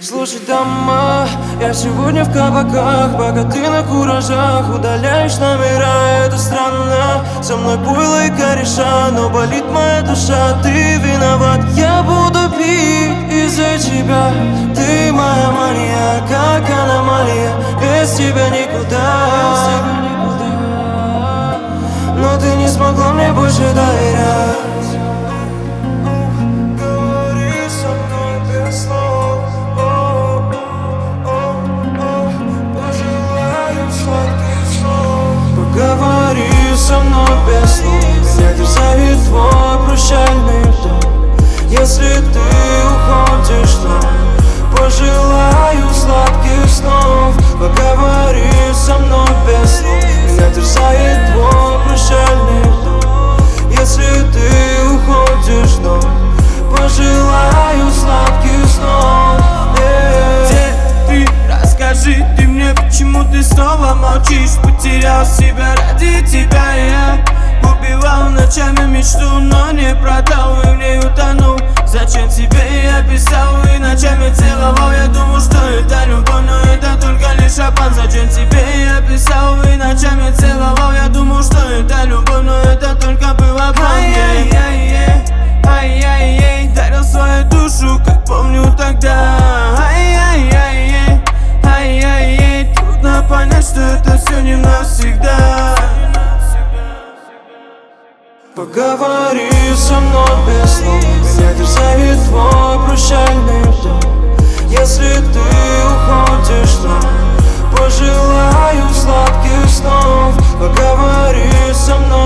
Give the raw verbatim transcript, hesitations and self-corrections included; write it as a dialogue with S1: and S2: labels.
S1: Слушай, дома, я сегодня в кабаках, пока ты на куражах удаляешь номера, это странно. Со мной пойло и кореша, но болит моя душа, ты виноват. Я буду пить из-за тебя, ты моя мания, как аномалия, без тебя никуда. Но ты не смогла мне больше доверять. Говори со мной без слов, меня терзает твой прощальный вдох. Если ты уходишь, то пожелаю сладких снов. Поговори со мной без слов, меня терзает твой прощальный вдох. Если ты уходишь, то пожелаю сладких снов.
S2: Где ты? Расскажи ты мне, почему ты снова молчишь? Потерял себя ради тебя я убивал ночами мечту, но не продал и в ней утонул. Зачем тебе я писал и ночами целовал? Я думал, что это любовь, но это только лишь обман. Зачем тебе я писал и ночами целовал? Я думал, что это любовь, но это только был обман. Ай-яй-яй, ай-яй-яй, дарил свою душу, как помню тогда. Ай-яй-яй, ай-яй-яй, трудно понять, что это все не навсегда.
S1: Поговори со мной без слов, меня терзает твой прощальный вдох. Если ты уходишь, то пожелаю сладких снов. Поговори со мной